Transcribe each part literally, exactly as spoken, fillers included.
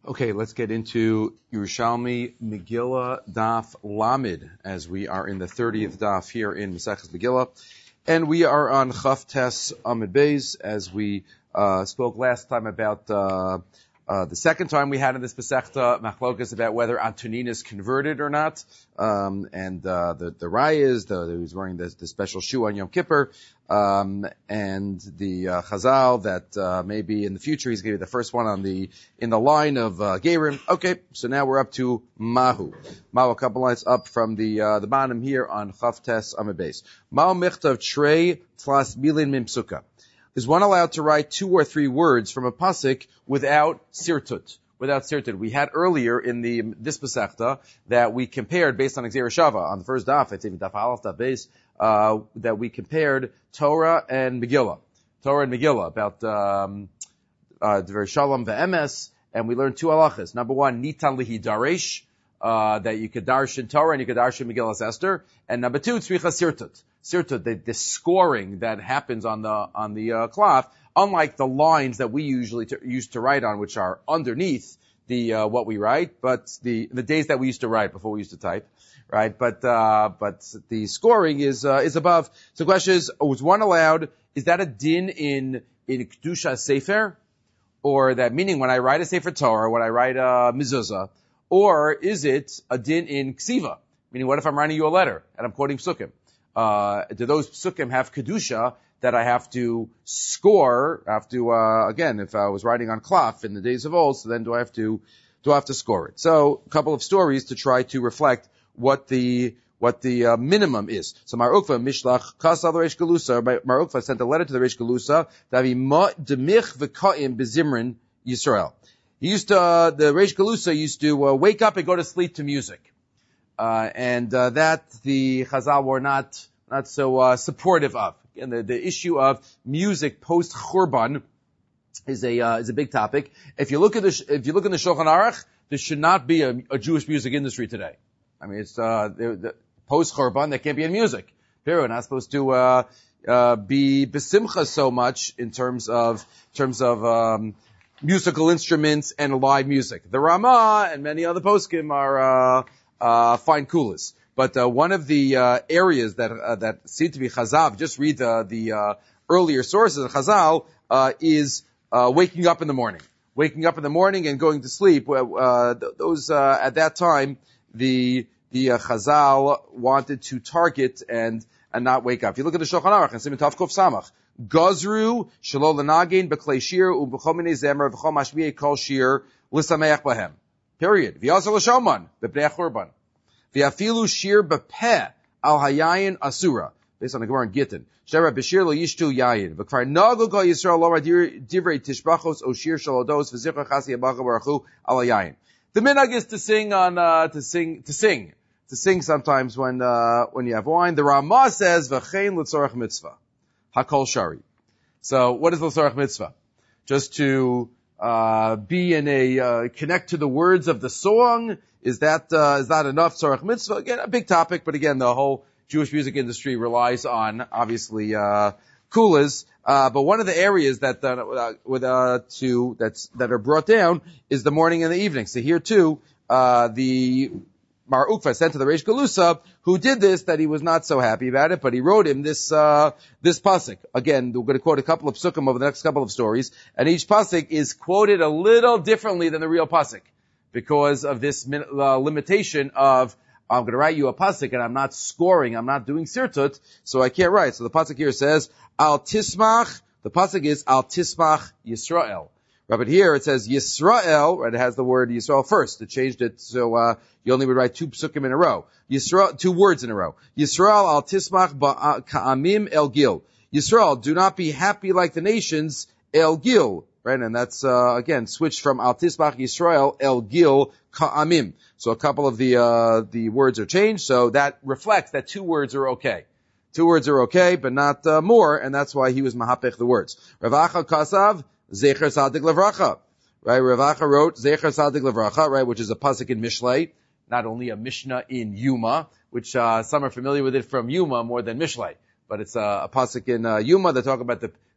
Okay, let's get into Yerushalmi Megillah Daf Lamed, as we are in the thirtieth Daf here in Maseches Megillah, and we are on Chaf Tes Amud Beis, as we uh, spoke last time about uh, uh, the second time we had in this Masechta Machlokas about whether Antonin is converted or not, um, and uh, the the Rayas, the, the who's wearing the, the special shoe on Yom Kippur. Um, and the uh, Chazal that uh, maybe in the future he's going to be the first one on the in the line of uh, Gerim. Okay, so now we're up to Mahu. Mahu, a couple lines up from the uh, the bottom here on Chaf Tes Amud Beis. Mahu Michtav Trei Tlas Milin Mimsuka. Is one allowed to write two or three words from a pasuk without sirtut? Without sirtut. We had earlier in the this Masechta that we compared based on Xer Shava on the first daf. It's even daf Aleph, daf Beis. Uh, that we compared Torah and Megillah. Torah and Megillah about, um, uh, Dvar Shalom ve'emes, and we learned two halachas. Number one, Nitan lihi daresh, uh, that you could darshan Torah and you could darshan Megillah Esther. And number two, tzricha sirtut. Sirtut, the, the scoring that happens on the, on the, uh, cloth, unlike the lines that we usually t- used to write on, which are underneath the, uh, what we write, but the, the days that we used to write before we used to type. Right, but uh but the scoring is uh, is above. So the question is: was one allowed? Is that a din in in kedusha sefer, or that meaning when I write a sefer Torah, when I write a mezuzah, or is it a din in ksiva? Meaning, what if I'm writing you a letter and I'm quoting psukim? Uh, do those psukim have kedusha that I have to score? I have to uh, again, if I was writing on cloth in the days of old, so then do I have to do I have to score it? So a couple of stories to try to reflect what the what the uh, minimum is. So Mar Ukva Mishlach Kasal Reish Galusa. Mar Ukva sent a letter to the Reish Galusa. Davi Ma Demich V'Kaim Bezimrin Yisrael. He used to uh, the Reish Galusa used to uh, wake up and go to sleep to music, uh, and uh, that the Chazal were not not so uh, supportive of. And the, the issue of music post Churban is a uh, is a big topic. If you look at the if you look in the Shulchan Aruch, there should not be a, a Jewish music industry today. I mean, it's, uh, the, the post-Churban, there can't be any music. Period. We're not supposed to, uh, uh, be besimcha so much in terms of, in terms of, um, musical instruments and live music. The Ramah and many other poskim are, uh, uh, fine coolers. But, uh, one of the, uh, areas that, uh, that seem to be Chazal, just read the, the, uh, earlier sources of Chazal, uh, is, uh, waking up in the morning. Waking up in the morning and going to sleep, uh, those, uh, at that time, the the uh, Chazal wanted to target and and not wake up. If you look at the Shulchan Aruch and Siman Tav Kuf Samach, Gazru shelo lenagin b'klei shir u'b'chol minei zemer v'chol mashmiei kol shir l'sameach bahem. Period. V'yasel l'shoman b'pnei churban. V'afilu shir b'peh al hayayin asura. Based on the Gemara in Gittin. Shera b'shir lo yishtu yayin. V'kvar nagu kol Yisrael lo divrei tishbachos o shir shalodos v'zichar chasi yabacha baruchu al hayayin. The minhag is to sing on, uh, to sing, to sing, to sing sometimes when, uh, when you have wine. The Ramah says, v'chein l'tzorach mitzvah. Hakol shari. So, what is l'tzorach mitzvah? Just to, uh, be in a, uh, connect to the words of the song? Is that, uh, is that enough tzorach mitzvah? Again, a big topic, but again, the whole Jewish music industry relies on, obviously, uh, kulas. Uh, but one of the areas that, uh, with, uh, to, that's, that are brought down is the morning and the evening. So here too, uh, the Mar Ukva sent to the Reish Galusa, who did this, that he was not so happy about it, but he wrote him this, uh, this pasuk. Again, we're going to quote a couple of psukim over the next couple of stories, and each pasuk is quoted a little differently than the real pasuk, because of this uh, limitation of, I'm going to write you a pasuk and I'm not scoring, I'm not doing sirtut, so I can't write. So the pasuk here says, Al tismach, the pasuk is Al tismach Yisrael. Right, but here it says Yisrael, right, it has the word Yisrael first. It changed it, so, uh, you only would write two psukim in a row. Yisrael, two words in a row. Yisrael al tismach ka'amim el gil. Yisrael, do not be happy like the nations, el gil. Right, and that's, uh, again, switched from Al Tisbach Yisrael, El Gil, Ka'amim. So a couple of the, uh, the words are changed, so that reflects that two words are okay. Two words are okay, but not, uh, more, and that's why he was mahapech the words. Ravacha Kasav, Zecher Sadik Levracha. Right, Ravacha wrote Zecher Sadik Levracha, right, which is a pasuk in Mishlei, not only a Mishnah in Yuma, which, uh, some are familiar with it from Yuma more than Mishlei. But it's uh, a pasuk in uh, Yuma that talk about the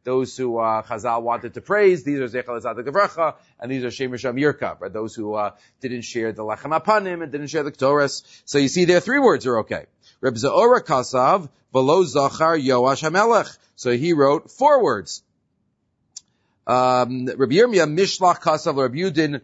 those who uh, Chazal wanted to praise, these are Zechal Zadik Avracha, and these are Shem Risham Yirkav, right? Those who uh, didn't share the Lechem Apanim and didn't share the Ktoras. So you see there, three words are okay. Reb Za'ora Kasav, V'lo Zachar Yoash HaMelech. So he wrote four words. Um, Rabbi Yirmiyah Mishlach Kasav Rabbi Yudin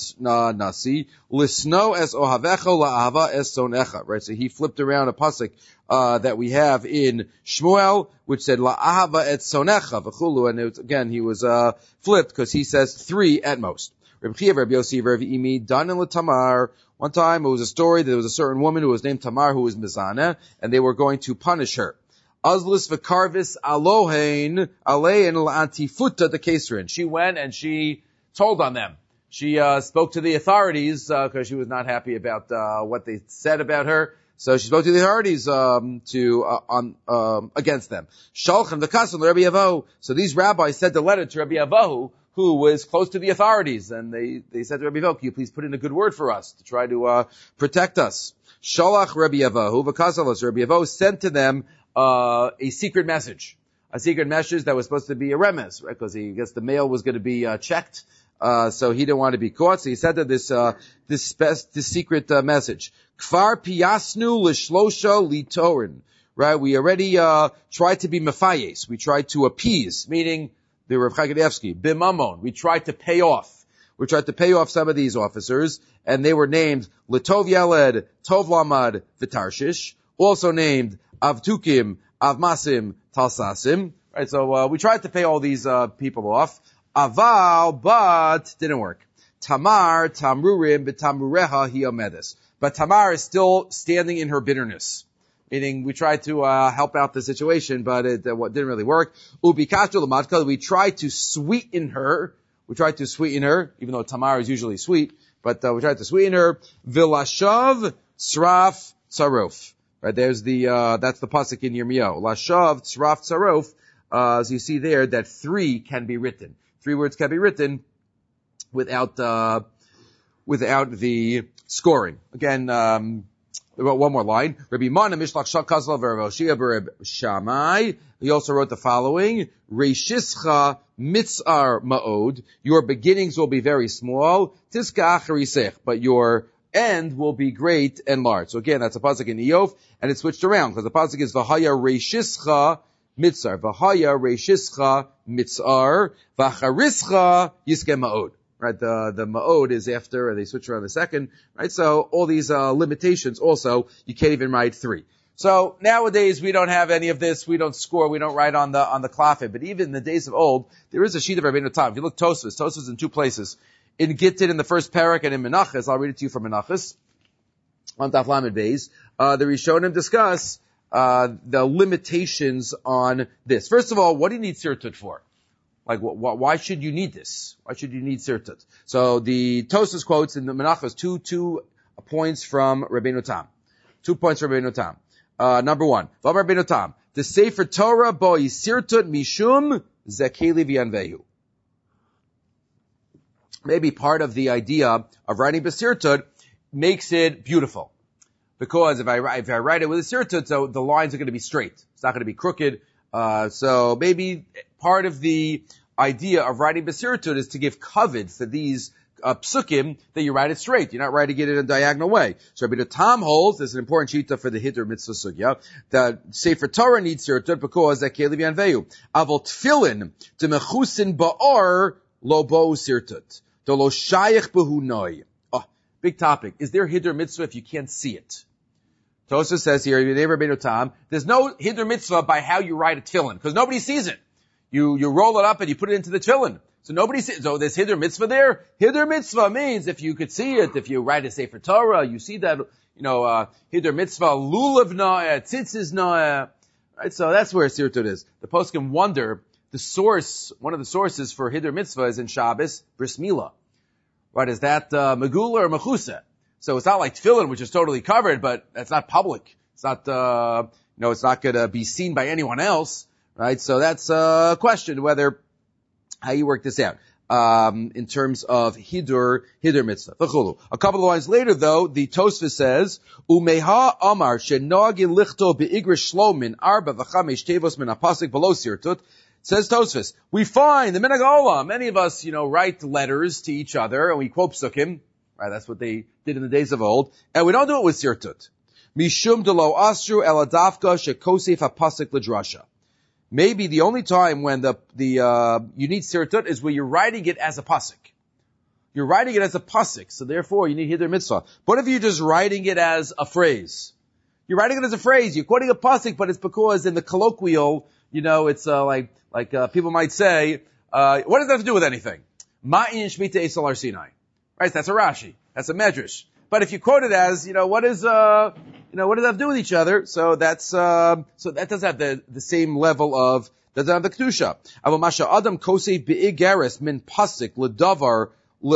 Nasi Lisno es Ohavecha La'ava es Sonecha. Right, so he flipped around a pasuk uh, that we have in Shmuel, which said La'ava et Sonecha v'chulu, and it was, again he was uh, flipped because he says three at most. Rabbi Chiya, Rabbi Yossi, Rabbi Imi Danan LeTamar. One time it was a story that there was a certain woman who was named Tamar who was Mizana, and they were going to punish her. Azlus v'karvis alohein alein la'antifuta de kesrin. She went and she told on them. She uh, spoke to the authorities because uh, she was not happy about uh, what they said about her. So she spoke to the authorities um, to uh, on um, against them. Shalchem v'kasam Rabbi Avohu. So these rabbis sent a letter to Rabbi Avohu, who was close to the authorities, and they they said to Rabbi Avohu, "Can you please put in a good word for us to try to uh, protect us?" Shalach Rabbi Avohu v'kasalos. Rabbi Avohu sent to them Uh, a secret message, a secret message that was supposed to be a remez, right? Because he guess the mail was going to be uh, checked, uh, so he didn't want to be caught. So he said that this uh, this spe- this secret uh, message, Kfar piyasnu lishlosha litorin, right? We already uh, tried to be mefayes, we tried to appease, meaning the Rav Chagadevsky, bimamon, we tried to pay off. We tried to pay off some of these officers, and they were named Litov Yeled, Tov Lamad, V'Tarshish, also named Avtukim, Avmasim, Talsasim. Right, so uh, we tried to pay all these uh, people off. Aval, but didn't work. Tamar, Tamrurim, B'Tamrureha Hiomedes. But Tamar is still standing in her bitterness. Meaning, we tried to uh, help out the situation, but it uh, didn't really work. Ubikatu Lamatka, we tried to sweeten her. We tried to sweeten her, even though Tamar is usually sweet, but uh, we tried to sweeten her. Vilashav, Sraf, Tsarof. Right, there's the, uh, that's the pasuk in Yirmiyahu. Lashav, Tzraf, Tzarof. Uh, as you see there, that three can be written. Three words can be written without, uh, without the scoring. Again, um, one more line. Rabbi Mana, Mishlach, Shakazla, Veroshia, Bereb, Shammai. He also wrote the following. Reishischa, Mitzar, Ma'od. Your beginnings will be very small. Tiska, Acharisech. But your end will be great and large. So again, that's a pasuk in Iyov, and it's switched around, because the pasuk is V'haya Reishischa Mitzar. V'haya Reishischa Mitzar. V'charischa Yiske Ma'od. Right, the, the Ma'od is after, or they switch around the second, right? So all these, uh, limitations also, you can't even write three. So nowadays we don't have any of this, we don't score, we don't write on the, on the klafet, but even in the days of old, there is a sheet of Rabbeinu Tam. If you look Tosfos, Tosfos is in two places. In Gittin, in the first parak, and in Menachos, I'll read it to you from Menachos, on Daf Lamed Beis, uh, the Rishonim discuss, uh, the limitations on this. First of all, what do you need sirtut for? Like, wh- wh- why should you need this? Why should you need sirtut? So the Tosfos quotes in the Menachos two, two points from Rabbeinu Tam. Two points from Rabbeinu Tam. Uh, number one, V'amar Rabbeinu Tam, the Sefer Torah bo yisirtut mishum zekeli v'yanvehu. Maybe part of the idea of writing b'sirtut makes it beautiful. Because if I write, if I write it with a sirtut, so the lines are going to be straight. It's not going to be crooked. Uh, so maybe part of the idea of writing b'sirtut is to give kavod for these uh, psukim that you write it straight. You're not writing it in a diagonal way. So Rabbi Tam holds, there's an important shita for the Hiddur Mitzvah Sugya, that Sefer Torah needs sirtut because that Kelev Yanveyu. Avol tefillin to mechusin ba'or lo bo sirtut. Oh, big topic. Is there Hiddur Mitzvah if you can't see it? Tosfos says here, Rabbeinu Tam, there's no Hiddur Mitzvah by how you write a tefillin, because nobody sees it. You, you roll it up and you put it into the tefillin. So nobody sees, so there's Hiddur Mitzvah there. Hiddur Mitzvah means if you could see it, if you write a Sefer Torah, you see that, you know, uh, Hiddur Mitzvah, lulav na'eh, tzitzis na'eh. Right, so that's where sirtut is. The poskim wonder, the source, one of the sources for Hiddur Mitzvah is in Shabbos, Bris Milah. Right, is that uh, Megula or Mechusa? So it's not like tefillin, which is totally covered, but it's not public. It's not, uh, you know, it's not going to be seen by anyone else, right? So that's a question whether, how you work this out, um, in terms of Hiddur, Hiddur Mitzvah. A couple of lines later, though, the Tosfos says, Umeha Amar she'noagin lichto be'igrish shlomin arba v'chamesh tevos min hapasik below sirtut Says Tosfos, we find the Minhag Olam, many of us, you know, write letters to each other and we quote psukim, right? That's what they did in the days of old, and we don't do it with sirtut. Mishum delo asru eladavka shekosef hapasik l'drasha. Maybe the only time when the the uh you need sirtut is where you're writing it as a pasuk. You're writing it as a pasuk, so therefore you need hither mitzvah. But if you're just writing it as a phrase, you're writing it as a phrase, you're quoting a pasuk, but it's because in the colloquial, you know, it's uh, like like uh, people might say, uh, what does that have to do with anything? Ma'in shmita esal ar Sinai. Right? That's a Rashi. That's a medrash. But if you quote it as, you know, what is, uh, you know, what does that have to do with each other? So that's, uh, so that doesn't have the, the same level of, doesn't have the kedusha. Avo masha adam kosei be'igeres min pasik ledavar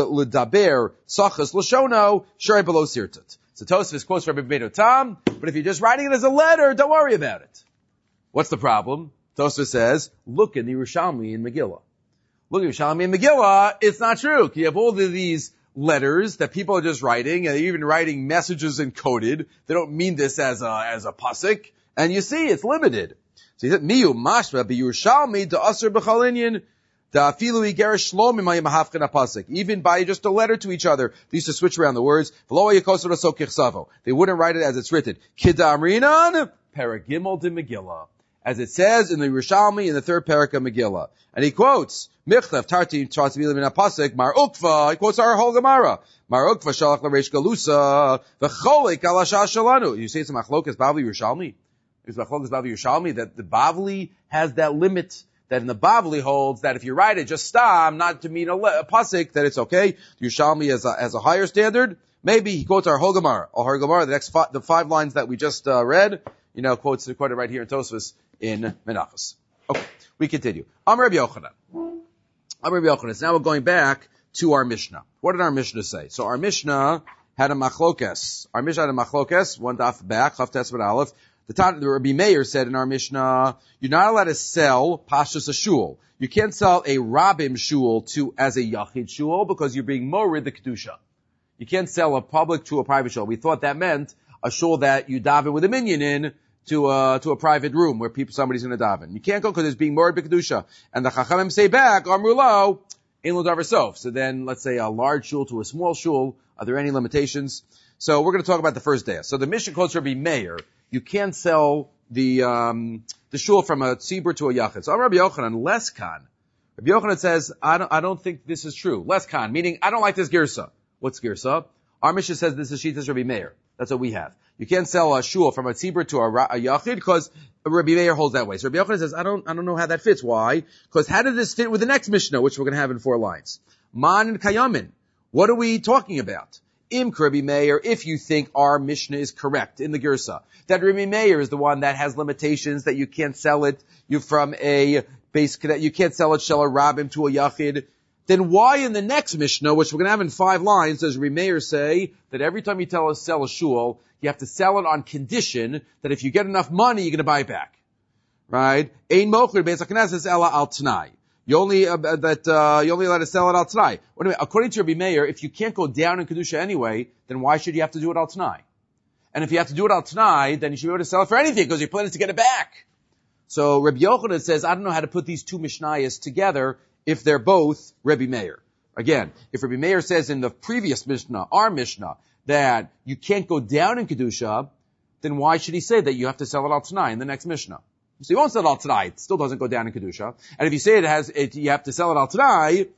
ledaber sachas l'shono shrei below sirtut. So Tosfos quotes Rabbi Beito Tam, but if you're just writing it as a letter, don't worry about it. What's the problem? Tosfos says, look in the Yerushalmi in Megillah. Look at Yerushalmi in Megillah, it's not true. You have all of these letters that people are just writing, and they're even writing messages encoded. They don't mean this as a, as a pasuk. And you see, it's limited. So he said, Miyu mashma be Yerushalmi da asr b'chalinyan da afilu igerish shlomim hayim hafkan pasuk. Even by just a letter to each other, they used to switch around the words. V'lo yakosor so kichsavo. They wouldn't write it as it's written. Kidamrinan paragimel de Megillah. As it says in the Yerushalmi in the third parak of Megillah. And he quotes, Michlev Tarti Tzvilim in Apasik, Mar Ukva, he quotes our whole Gemara. Mar Ukva Shalach L'Reish Galusa, V'cholik Alasha Shalanu. You say it's a Machlokas Bavli Yerushalmi? It's Machlokas Bavli Yerushalmi that the Bavli has that limit, that in the Bavli holds that if you write it just stam, not to mean a, a Pasik, that it's okay. The Yerushalmi has a, has a higher standard. Maybe he quotes our whole Gemara. Our Gemara, the next five, the five lines that we just uh, read, you know, quotes quoted right here in Tosfos in Menachos. Okay, we continue. Amar Rabbi Yochanan. Amar Rabbi Yochanan. So now we're going back to our Mishnah. What did our Mishnah say? So our Mishnah had a machlokes. Our Mishnah had a machlokes, one daf back, Chaf Tesvet Aleph. The time, the Rabbi Meir said in our Mishnah, you're not allowed to sell pashtus a shul. You can't sell a rabim shul to as a yachid shul because you're being morid the kedusha. You can't sell a public to a private shul. We thought that meant a shul that you daven with a minyan in, to a, to a private room where people, somebody's going to daven. You can't go because it's being morid b'kedusha. And the Chachamim say back, Amru lo, in lo davar sof. So then, let's say a large shul to a small shul. Are there any limitations? So we're going to talk about the first day. So the Mishnah quotes Rabbi Meir. You can't sell the, um, the shul from a tzibur to a yachid. So Rabbi Yochanan, less kan. Rabbi Yochanan says, I don't, I don't think this is true. Less kan, meaning I don't like this girsa. What's girsa? Our Mishnah says this is Shitas Rabbi Meir. That's what we have. You can't sell a shul from a tzibur to a, a yachid because Rabbi Meir holds that way. So Rabbi Yochanan says, I don't, I don't know how that fits. Why? Because how did this fit with the next Mishnah, which we're going to have in four lines? Man and kayamin. What are we talking about? Im Rabbi Meir, if you think our Mishnah is correct in the Girsa, that Rabbi Meir is the one that has limitations, that you can't sell it, you from a base, you can't sell it shel a rabim to a yachid, then why in the next Mishnah, which we're going to have in five lines, does Rabbi Meir say that every time you tell us sell a shul, you have to sell it on condition that if you get enough money, you're going to buy it back. Right? Ein mocher beis haknesses ela al t'nai. You only, uh, that, uh, you only allowed to sell it al t'nai. Anyway, according to Rabbi Meir, if you can't go down in Kedusha anyway, then why should you have to do it al t'nai? And if you have to do it al t'nai, then you should be able to sell it for anything because your plan is to get it back. So Rabbi Yochanan says, I don't know how to put these two Mishnayos together if they're both Rabbi Meir. Again, if Rabbi Meir says in the previous Mishnah, our Mishnah, that you can't go down in Kedusha, then why should he say that you have to sell it al t'nai in the next Mishnah? So you won't sell it al t'nai, it still doesn't go down in Kedusha. And if you say it has, it, you have to sell it al t'nai,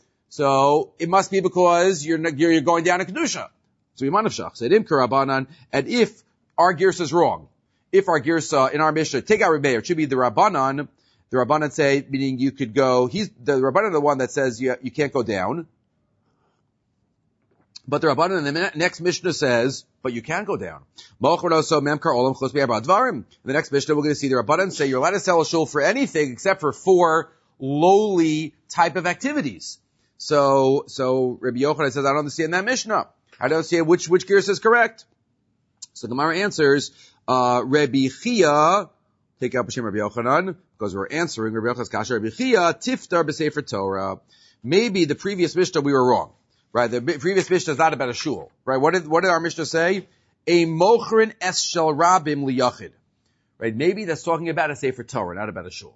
so it must be because you're, you're, you're going down in Kedusha. So Yimanav Shach said, Im Karabanan, and if our Girsa is wrong, if our Girsa in our Mishnah, take out Rabbi Meir, it should be the Rabbanan, the Rabbanan say, meaning you could go, he's, the Rabbanan the one that says you, you can't go down. But the Rabbanan in the next Mishnah says, but you can go down. The next Mishnah we're going to see the Rabbanan say you're allowed to sell a shul for anything except for four lowly type of activities. So, so Rabbi Yochanan says, I don't understand that Mishnah. I don't understand which, which Girsa is correct. So the Gemara answers, uh, Rabbi Chia, take out B'Shem Rabbi Yochanan, because we're answering Rabbi Yochanan's kasha, Rabbi Chia, tiftar b'sefer Torah. Maybe the previous Mishnah we were wrong. Right, the previous Mishnah is not about a shul. Right, what did, what did our Mishnah say? A mochrin es shel rabim liyachid. Right, maybe that's talking about a sefer Torah, not about a shul.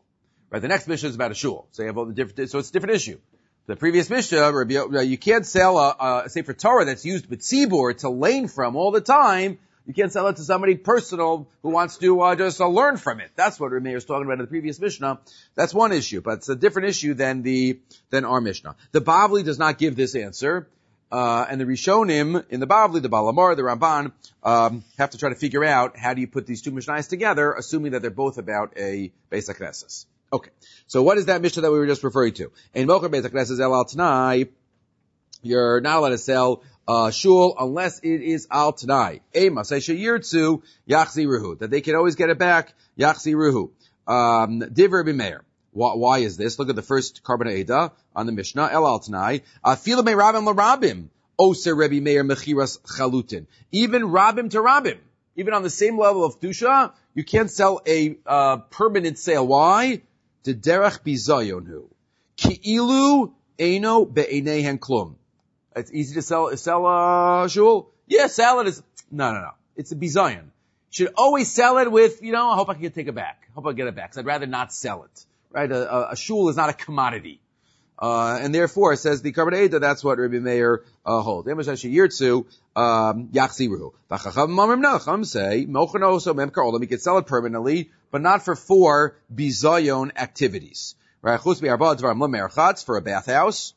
Right? The next Mishnah is about a shul. So you have all the different, so it's a different issue. The previous Mishnah, you can't sell a, a Sefer Torah that's used with tzibur to learn from all the time. You can't sell it to somebody personal who wants to uh, just uh, learn from it. That's what Rameir is talking about in the previous Mishnah. That's one issue, but it's a different issue than the than our Mishnah. The Bavli does not give this answer, uh, and the Rishonim in the Bavli, the Balamar, the Ramban, um, have to try to figure out how do you put these two Mishnahs together, assuming that they're both about a Beis HaKnesses. Okay, so what is that Mishnah that we were just referring to? In Mocher Beis HaKnesses El Al Tanai, you're not allowed to sell Uh, shul, unless it is al tanai. Ema, say sheyirtzu, yachzi ruhu. That they can always get it back, yachzi ruhu. Um, Diver b'meir. Why, why is this? Look at the first Karban Eda on the Mishnah, el al tanai. Afila me rabim l'rabim. Oser Rebbe Meir mechiras chalutin. Even rabim to rabim. Even on the same level of Dusha, you can't sell a, uh, permanent sale. Why? De derech bizayonhu. Ki'ilu eino be'einehen klum. It's easy to sell, sell a shul. Yeah, sell it is, no, no, no. It's a bizayon. Should always sell it with, you know, I hope I can take it back. I hope I get it back. 'Cause I'd rather not sell it. Right? A, a, a shul is not a commodity. Uh, and therefore, says the Karban Eda, that's what Rebbe Meir, uh, holds. Yirtzu, um, Yachzi Ruhu. The Chacham Mamrim Nacham say, Mochano so Mem Karolam, you can sell it permanently, but not for four bizayon activities. Right? Chus Be'arba Dvarim L'Merchatz, for a bathhouse.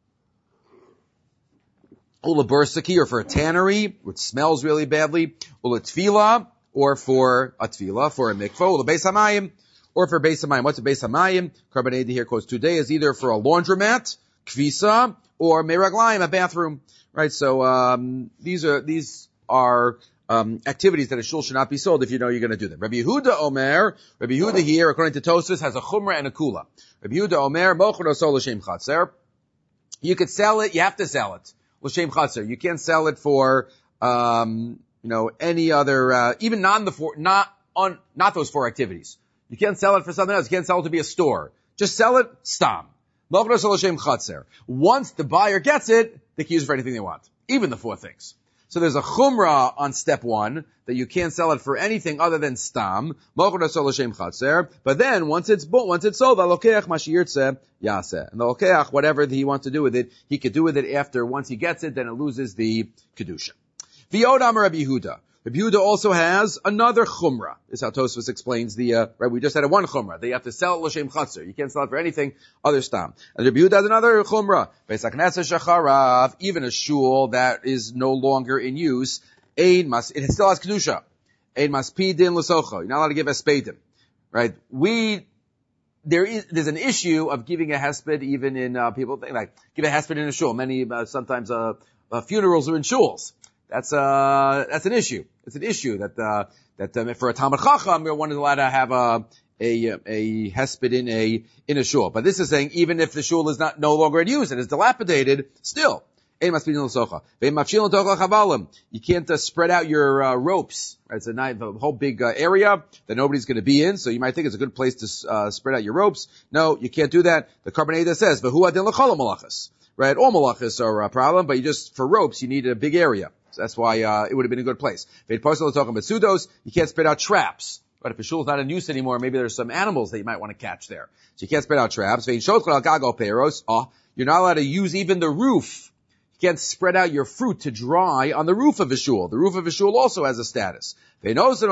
Ula bursaki, or for a tannery, which smells really badly. Ula tefila, or for a tefila, for a mikvah. Ula beis hamayim, or for beis hamayim. What's a beis hamayim? Karban Eda here quotes today is either for a laundromat, kvisa, or meraglayim, a bathroom. Right? So, um, these are, these are, um, activities that a shul should not be sold if you know you're going to do them. Rabbi Yehuda Omer, Rabbi Yehuda here, according to Tosfos, has a chumrah and a kula. Rabbi Yehuda Omer, mochno sol l'shem chatzer. You could sell it, you have to sell it. L'shem chaser. You can't sell it for, um, you know, any other, uh, even non the four, not on, not those four activities. You can't sell it for something else. You can't sell it to be a store. Just sell it, stam. Once the buyer gets it, they can use it for anything they want. Even the four things. So there's a chumrah on step one, that you can't sell it for anything other than stam. But then, once it's bought, once it's sold, and the lokeach, whatever he wants to do with it, he could do with it after, once he gets it, then it loses the kedusha. V'yod amar Rabbi Yehuda. Rabbi Yehuda also has another chumrah. This is how Tosfos explains the, uh, right, we just had a one chumrah. They have to sell it l'shem chatzir. You can't sell it for anything other stam. And Rabbi Yehuda has another chumrah. Beis HaKnesses shacharav, even a shul that is no longer in use, ein mas, it still has kedusha. Ein maspidin l'socha. You're not allowed to give espedim. Right? We, there is, there's an issue of giving a hesped even in, uh, people think like, give a hesped in a shul. Many, uh, sometimes, uh, uh, funerals are in shuls. That's, uh, that's an issue. It's an issue that, uh, that, um, for a Talmud Chacham, one is allowed to have a, a, a hesped in a, in a shul. But this is saying, even if the shul is not, no longer in use and is dilapidated, still. You can't uh, spread out your uh, ropes. Right? It's a, nice, a whole big uh, area that nobody's going to be in, so you might think it's a good place to uh, spread out your ropes. No, you can't do that. The Karban Eda says, "V'hu adin l'chol malachas." Right? All malachas are a problem, but you just, for ropes, you need a big area. So that's why uh, it would have been a good place. You can't spread out traps. But if a shul is not in use anymore, maybe there's some animals that you might want to catch there. So you can't spread out traps. Oh, you're not allowed to use even the roof. You can't spread out your fruit to dry on the roof of a shul. The roof of a shul also has a status. And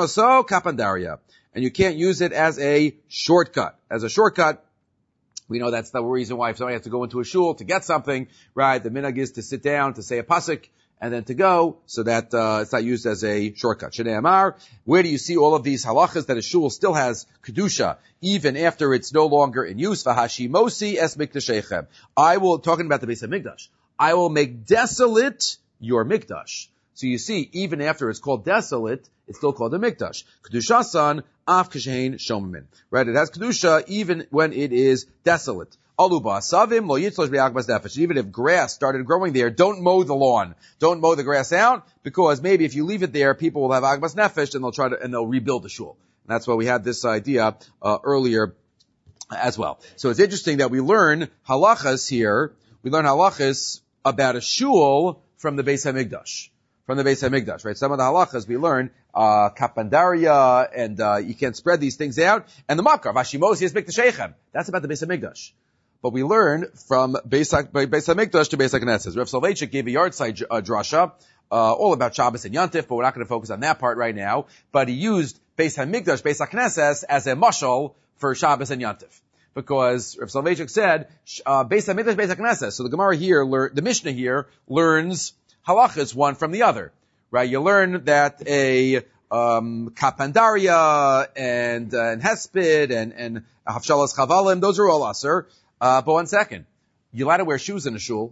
you can't use it as a shortcut. As a shortcut, we know that's the reason why if somebody has to go into a shul to get something, right, the minhag is to sit down, to say a pasuk, and then to go, so that uh, it's not used as a shortcut. Shnei Amar, where do you see all of these halachas that a shul still has kedusha, even after it's no longer in use? V'hashimosi es mikdashechem. I will, talking about the Beis HaMikdash, I will make desolate your mikdash. So you see, even after it's called desolate, it's still called a mikdash. Kedushasan af kashein shomamin. Right? It has kedusha even when it is desolate. Aluba savim lo yitzlosh be'agmas nefesh. Even if grass started growing there, don't mow the lawn. Don't mow the grass out, because maybe if you leave it there, people will have agmas nefesh and they'll try to, and they'll rebuild the shul. And that's why we had this idea, uh, earlier as well. So it's interesting that we learn halachas here. We learn halachas about a shul from the Beis HaMikdash. from the Beis HaMikdash, right? Some of the halachas we learn, uh, kapandaria, and, uh, you can't spread these things out, and the makar, vashimosi is mikdashechem. That's about the Beis HaMikdash. But we learn from Beis HaMikdash to Beis HaKnesses. Rav Soloveitchik gave a yard side uh, drasha, uh, all about Shabbos and Yantif, but we're not going to focus on that part right now. But he used Beis HaMikdash, Beis HaKnesses, as a mashal for Shabbos and Yantif. Because Rav Soloveitchik said, uh, Beis HaMikdash, Beis HaKnesses. So the Gemara here, lear- the Mishnah here, learns halachas one from the other, right? You learn that a, um, kapandaria and, uh, and hesped and, and hafshalas chavalim, those are all aser. Uh, but one second. You're allowed to wear shoes in a shul,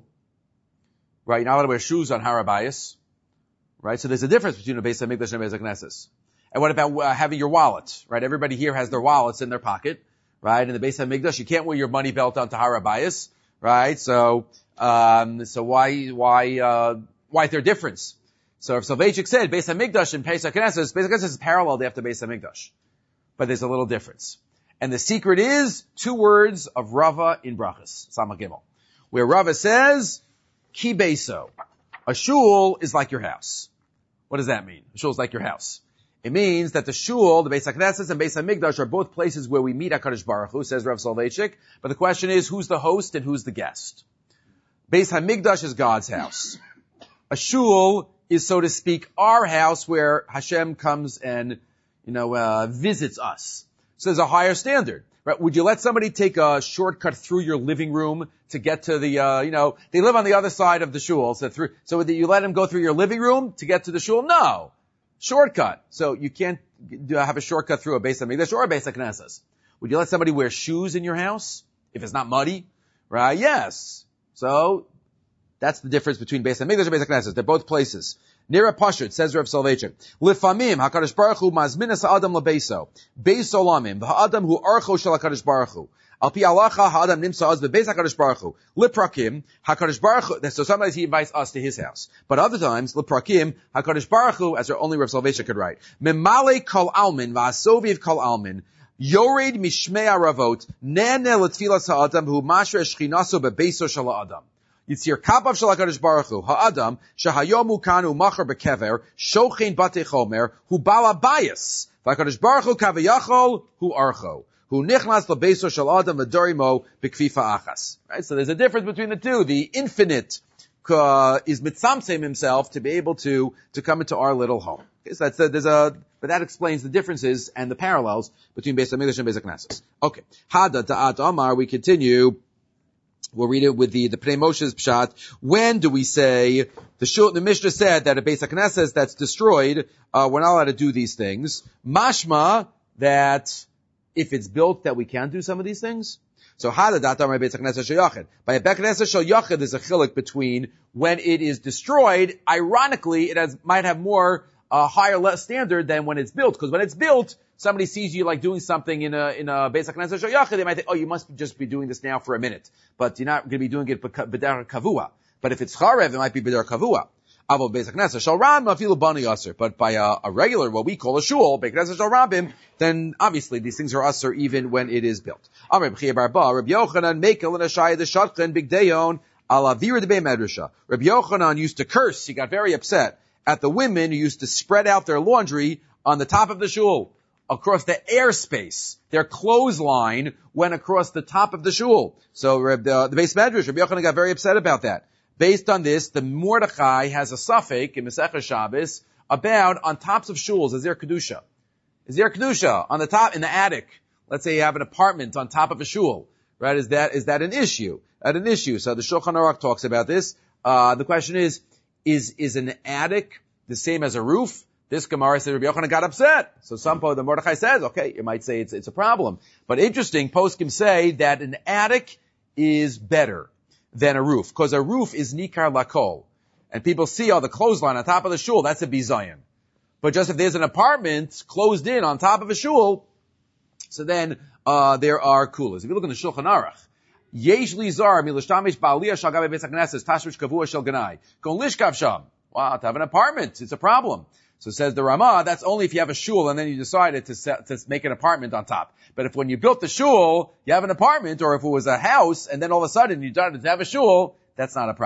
right? You're not allowed to wear shoes on Har HaBayis, right? So there's a difference between a Beis HaMikdash and a Beis HaKnesses. And what about uh, having your wallet, right? Everybody here has their wallets in their pocket, right? In the Beis HaMikdash, you can't wear your money belt onto Har HaBayis, right? So, um, so why, why, uh, why is there a difference? So if Soloveitchik said Beis HaMikdash and Beis HaKnesses, Beis HaKnesses is parallel after Beis HaMikdash. But there's a little difference. And the secret is two words of Rava in Brachas, Samach Gimel, where Rava says, Ki Beiso. A shul is like your house. What does that mean? A shul is like your house. It means that the shul, the Beis HaKnesses and Beis HaMikdash are both places where we meet HaKadosh Baruch Hu, says Rav Soloveitchik. But the question is, who's the host and who's the guest? Beis HaMikdash is God's house. A shul is, so to speak, our house where Hashem comes and, you know, uh, visits us. So there's a higher standard, right? Would you let somebody take a shortcut through your living room to get to the, uh, you know, they live on the other side of the shul, so through, so would you let them go through your living room to get to the shul? No. Shortcut. So you can't have a shortcut through a Beis HaMikdash or a Beis HaKnesses. Would you let somebody wear shoes in your house if it's not muddy? Right? Yes. So that's the difference between Beis HaMikdash and Beis HaKnesses. They're both places. Nira Pashut, says Rav Soloveitchik, Lifamim, HaKadosh Baruch Hu mazminas ha'adam lebeso, beis olamim, v'ha'adam hu archo shel HaKadosh Baruch Hu. Al pi halacha ha'adam nimsa az bebeis HaKadosh Baruch Hu. Liprakim, HaKadosh Baruch Hu, so sometimes he invites us to his house. But other times, Liprakim, HaKadosh Baruch Hu, as only Rav Soloveitchik could write, Memale kol almin, v'asoviv kol almin, yored mishmei aravot, nene letfilas ha'adam hu mashre shchinaso bebeso shel ha'adam. Yitzir kapav shel HaKadosh Baruch Hu, ha'adam, shehayomu kanu machar bekever, shochein bate chomer, hu bala bayis, v'HaKadosh Baruch Hu kaviyachol, hu archo, hu nichnas lebeso shel adam v'dorimo bekfifa achas. Right? So there's a difference between the two. The infinite, uh, is mitzamsem himself to be able to, to come into our little home. Okay, so that's, uh, there's a, but that explains the differences and the parallels between Beis HaMikdash and Beis HaKnesses. Okay. Hada ta'at Amar, we continue. We'll read it with the, the Pnei Moshe's Pshat. When do we say, the Shul, the Mishnah said that a Beis HaKnesses that's destroyed, uh, we're not allowed to do these things. Mashma, that if it's built, that we can do some of these things. So, Hada Datam by Beis HaKnesses Shel Yachid. By a Beis HaKnesses Shel Yachid, there's a chilik between when it is destroyed, ironically, it has, might have more, uh, higher less standard than when it's built. Because when it's built, somebody sees you like doing something in a, in a Beis HaKnesses Shel Yachid, they might think, oh, you must just be doing this now for a minute. But you're not going to be doing it b'der kavua. But if it's charev, it might be b'der kavua. Avo Beis HaKnesses Shel Ram, afilu bani aser. But by a, a regular, what we call a shul, Beis HaKnesses Shel Rabim, then obviously these things are aser even when it is built. Amar B'chia Bar Ba, Rabbi Yochanan, Mekel and Ashaya the Shatchen, Big Dayon, ala Vira de Bei Medrasha. Rabbi Yochanan used to curse, he got very upset, at the women who used to spread out their laundry on the top of the shul, across the airspace. Their clothesline went across the top of the shul. So uh, the, the base medrash, Rabbi Yochanan got very upset about that. Based on this, the Mordechai has a suffix in Masechah Shabbos about on tops of shuls, is there kedusha? Is there kedusha on the top, in the attic? Let's say you have an apartment on top of a shul, right? Is that, is that an issue? At an issue. So the Shulchan Aruch talks about this. Uh, the question is, is, is an attic the same as a roof? This Gemara said Rabbi Yochanan got upset. So some po the Mordechai says, okay, you might say it's, it's a problem. But interesting, poskim say that an attic is better than a roof, because a roof is nikar lakol. And people see, oh, the clothesline on top of the shul, that's a bizayon. But just if there's an apartment closed in on top of a shul, so then, uh, there are kulas. If you look in the Shulchan Aruch, yesh li zar milishtamish ba'aliyah shal gabe Beis HaKnesses tashmish kavua shel ganai. Kon lishkav sham. Wow, to have an apartment, it's a problem. So says the Ramah, that's only if you have a shul and then you decided to set, to make an apartment on top. But if when you built the shul, you have an apartment, or if it was a house and then all of a sudden you decided to have a shul, that's not a problem.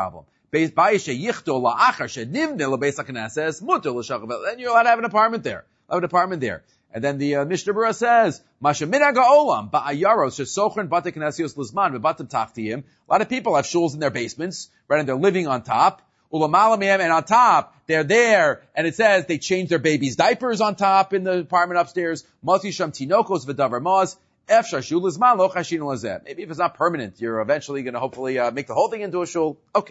Then you're allowed to have an apartment there. Have an apartment there. And then the uh, Mishnah Berurah says, "Masha minhag ha'olam ba'ayaros shesochern bate knesios lizman ve'batim tachtiyim." A lot of people have shuls in their basements, right, and they're living on top. Ulamala mehem, and on top, they're there, and it says they change their baby's diapers on top in the apartment upstairs. Mati sham tinokos v'davar maz. Efshar shul lizman lo chashin lazeh. Maybe if it's not permanent, you're eventually going to hopefully uh, make the whole thing into a shul. Okay,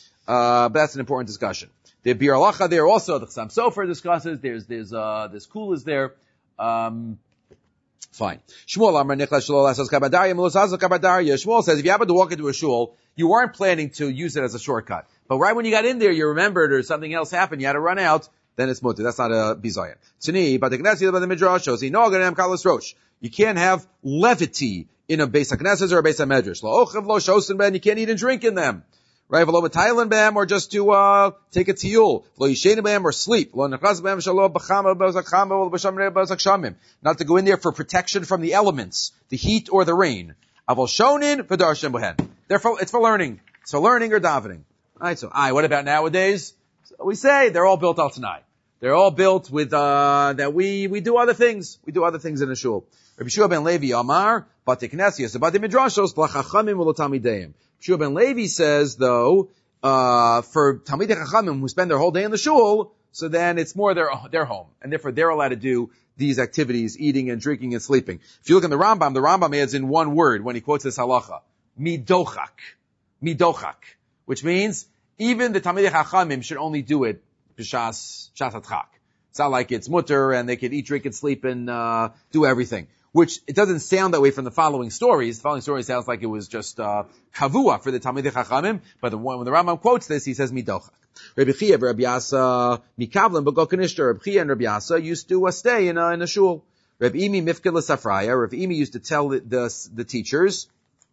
uh, but that's an important discussion. The Bir Alacha there also. The Chassam Sofer discusses. There's there's uh, this Kul is there. Um, fine. Shmuel Amar Nichlas Shlo Lasos Kabadarya Melosasos Kabadarya. Shmuel says if you happen to walk into a shul, you weren't planning to use it as a shortcut, but right when you got in there, you remembered or something else happened, you had to run out. Then it's mutter. That's not a bizayon. Tani, but the Knesset by the Midrash shows no ganem kalas rosh. You can't have levity in a Beis HaKnesses or a Beis HaMedrash. Lo ochev lo shosen ben. You can't eat and drink in them. Right? V'lo b'tailan b'hem, or just to, uh, take a tiyul. Lo yishen b'hem, or sleep. Lo nechaz b'hem shalo b'chama b'ozak chama, or b'shamre b'ozak shamim. Not to go in there for protection from the elements, the heat or the rain. Avol shonin v'darshem b'hem. Therefore, it's for learning. It's for learning or davening. Alright, so, aye, what about nowadays? So we say they're all built al tanai. They're all built with, uh, that we, we do other things. We do other things in a shul. Rabbi Shua ben Levi Amar, Bate Knesias, Bate Midrashos, Blachachamim ulo Talmideim. Shua ben Levi says, though, uh, for Talmidei Chachamim who spend their whole day in the shul, so then it's more their, their home. And therefore they're allowed to do these activities, eating and drinking and sleeping. If you look in the Rambam, the Rambam adds in one word when he quotes this halacha. Midochak. Midochak. Which means, even the Talmidei Chachamim should only do it b'shas, shas atchak. It's not like it's mutter and they can eat, drink, and sleep and, uh, do everything. Which, it doesn't sound that way from the following stories. The following story sounds like it was just, uh, kavua for the Talmidei Chachamim, but the, when the Rambam quotes this, he says midochak. Rabbi Chia and Rabbi Yasa, mikavlim b'go kanishter. Rabbi Chia and Rabbi Yasa used to uh, stay in a, in a shul. Rabbi Imi mifked l'safraya. Rabbi Imi used to tell the, the, the teachers,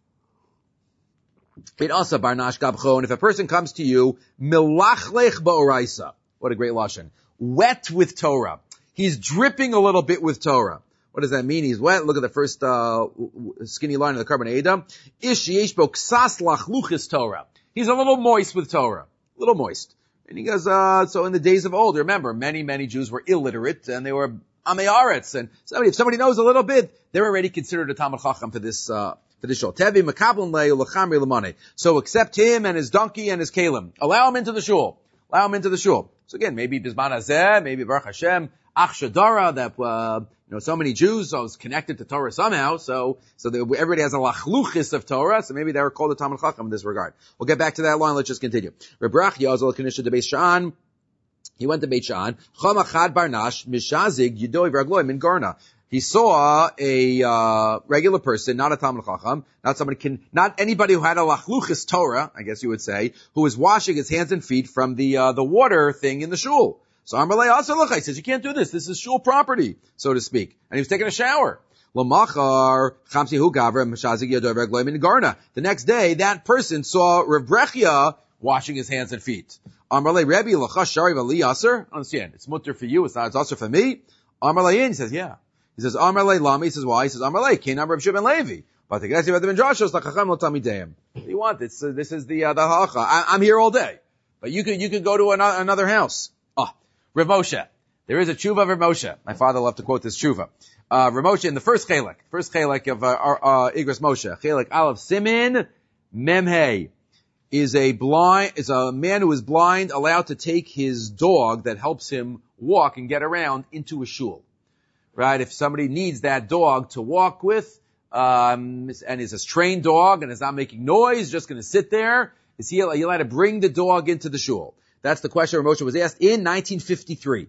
it also barnash gabcho, and if a person comes to you, milachlech ba'oraisa. What a great lashon. Wet with Torah. He's dripping a little bit with Torah. What does that mean? He's wet. Look at the first uh, skinny line of the Carbon Adam. Ish yesh bo ksas lachluchis Torah. He's a little moist with Torah. A little moist. And he goes, uh, so in the days of old, remember, many, many Jews were illiterate, and they were amei aretz, and somebody, if somebody knows a little bit, they're already considered a Talmid Chacham for this, uh, for this shul. Tevi mekablin le ulachamri lemane. So accept him and his donkey and his kalim. Allow him into the shul. Allow him into the shul. So again, maybe Bizman Hazeh, maybe Baruch Hashem, Ach Shadara, that, uh, you know, so many Jews are connected to Torah somehow, so, so that everybody has a lachluchis of Torah, so maybe they were called a Talmid Chacham in this regard. We'll get back to that line, let's just continue. Reb Rachya Azal Kanisha de Beis Sha'an, he went to Beit Sha'an, Chom Achad Barnash, Mishazig, Yudoi Vragloim in Garna. He saw a, uh, regular person, not a Talmid Chacham, not somebody can, not anybody who had a lachluchis Torah, I guess you would say, who was washing his hands and feet from the, uh, the water thing in the shul. So Amalei also look, he says, you can't do this. This is shul property, so to speak. And he was taking a shower. Lamachar, Chamsi Hu Gavra, Mashazig Yadov Ragloim in Garna. The next day, that person saw Reb Brechia washing his hands and feet. Amalei Rebbe, Lachash Shari Vali Aser. Understand, it's mutter for you, it's not, it's also for me. Amalei he says, yeah. He says, Amalei Lami, he says, why? He says, Amalei, Kenam Reb Shimon Levi. But the guys about the Midrashos, Lachacham Lo Tamideim. What do you want? This, uh, this is the, uh, the halacha. I, I'm here all day. But you could, you could go to an, another house. Ah. Rav Moshe. There is a tshuva of Rav Moshe. My father loved to quote this tshuva. Uh, Rav Moshe in the first chelek, first chelek of, uh, uh, Igros Moshe. Chelek Aleph Simin Memhei is a blind, is a man who is blind allowed to take his dog that helps him walk and get around into a shul. Right? If somebody needs that dog to walk with, um, and is a trained dog and is not making noise, just gonna sit there, is he allowed to bring the dog into the shul? That's the question Rav Moshe was asked in nineteen fifty-three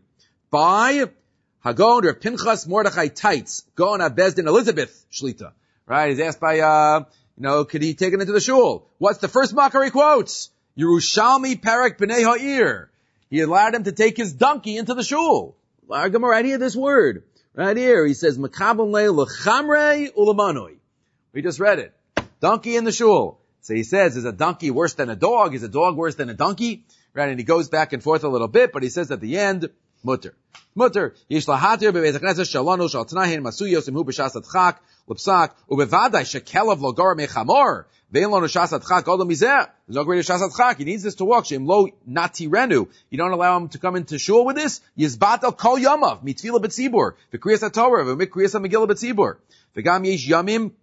by Hagon or Pinchas Mordechai Teitz, Gaon Bezdin Elizabeth Shlita. Right? He's asked by, uh, you know, could he take it into the shul? What's the first makar he quotes? Yerushalmi Perek B'nei Ha'ir. He allowed him to take his donkey into the shul. Right here, this word. Right here, he says, Makabon Le L'chamrei Ulamanoi. We just read it. Donkey in the shul. So he says, is a donkey worse than a dog? Is a dog worse than a donkey? Right, and he goes back and forth a little bit, but he says at the end, mutter. Mutter. Yish lahatir bebeis hakneses shalonu shal tanahin masuyos imhu b'shas adchak l'psak ubevadai shekelav logor mechamor vein lo neshas adchak odom mizeh. There's no greater shas adchak. He needs this to walk. Shem lo natirenu. You don't allow him to come into shul with this. Yizbatel kol yamav mitfila b'tzibur v'kriyas haTorah v'mikriyas ha-Megillah b'tzibur v'gam yesh yamim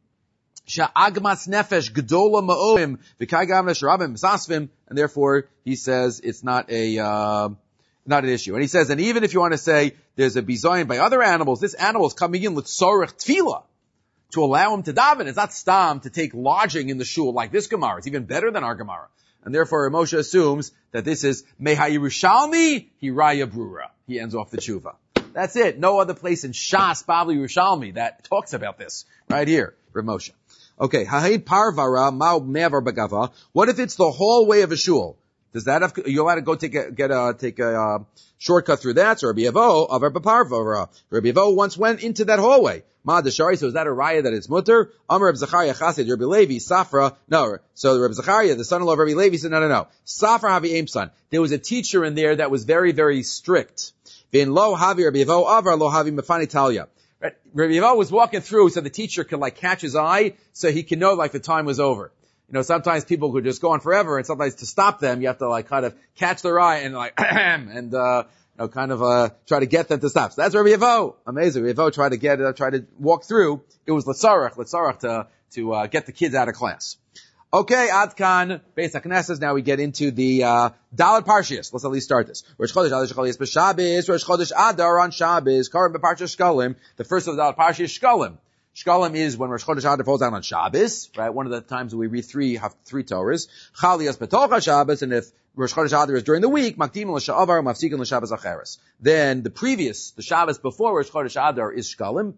sha'agmas nefesh gedola ma'oim v'kaigam nesharabim misasvim. And therefore he says it's not a uh, not an issue. And he says, and even if you want to say there's a bizayin by other animals, this animal is coming in with tzorech tefillah to allow him to daven. It's not stam to take lodging in the shul like this Gemara. It's even better than our Gemara. And therefore Moshe assumes that this is Meha Yerushalmi Hiraya Brura. He ends off the tshuva. That's it. No other place in Shas Bavli Yerushalmi that talks about this. Right here, for Moshe. Okay, Ha'id Parvara Ma'u Me'avar Bagava. What if it's the hallway of a shul? Does that have, you're allowed to go take a, get a, take a, uh, shortcut through that? So Rabbi Yevo, of Rabbi Parvara. Rabbi Yevo once went into that hallway. Ma Deshari, so is that a raya that it's mutter? Amar Rabbi Zachariah Chassid, Rabbi Levi, Safra, no. So Rabbi Zachariah, the son-in-law of Rabbi Levi, said, no, no, no. Safra Havi Aim son. There was a teacher in there that was very, very strict. Vin lo Havi Rabbi Yevo, Avar lo Havi Mefani Talia. Right? Rabbi Yevo was walking through so the teacher could like catch his eye so he could know like the time was over. You know, sometimes people could just go on forever, and sometimes to stop them, you have to like kind of catch their eye and like, and, uh, you know, kind of, uh, try to get them to stop. So that's Rabbi Yevo. Amazing. Rabbi Yevo tried to get, uh, tried to walk through. It was L'tzarech, L'tzarech to, to, uh, get the kids out of class. Okay, Adkan, Beis HaKnesses. Now we get into the, uh, Dalet Parshias. Let's at least start this. Rosh Chodesh Adar Shechol Yis B'Shabbos, Rosh Chodesh Adar on Shabbos, Karim B'Parsha Shkalim. The first of the Dalet Parshias, Shkalim. Shkalim is when Rosh Chodesh Adar falls down on Shabbos, right? One of the times we read three, have three Torahs. Chalias B'Tocha Shabbos, and if Rosh Chodesh Adar is during the week, Makdim L'Sha'avar, Mafsikin L'Shabbos Acheres. Then the previous, the Shabbos before Rosh Chodesh Adar is Shkalim.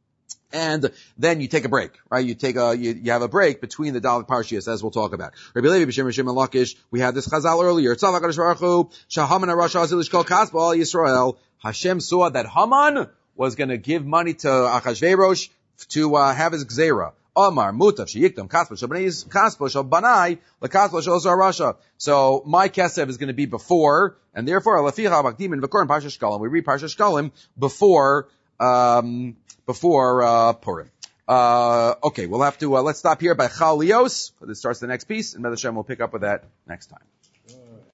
And then you take a break, right? You take a, you, you have a break between the Dalet Parshias, as we'll talk about. Rabbi Levi, B'Shem, Rishim, and Lakish, we had this Chazal earlier. Tzavak HaKadosh Baruch Hu, Shahaman HaRasha Azil Yishkol Kaspa Al Yisrael. Hashem saw that Haman was going to give money to Achashverosh to uh, have his gzeira. Omar mutav sheyikdam kaspa shabnei kaspa shabanai lekaspa shosar Rasha. So my kesef is going to be before, and therefore alaficha makdim and v'korin parsha shkalim. We read parsha shkalim before um before uh Purim. Uh okay, we'll have to uh, let's stop here by Chalios. This starts the next piece, and Mezashem will pick up with that next time.